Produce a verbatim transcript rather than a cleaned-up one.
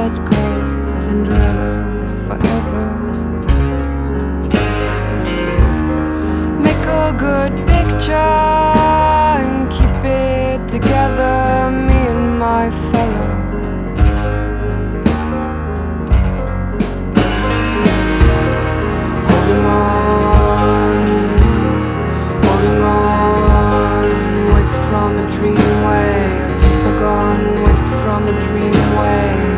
let go, Cinderella forever. Make a good picture and keep it together, me and my fellow. Holding on, holding on, wake from a dream way, teeth are gone, wake from a dream way.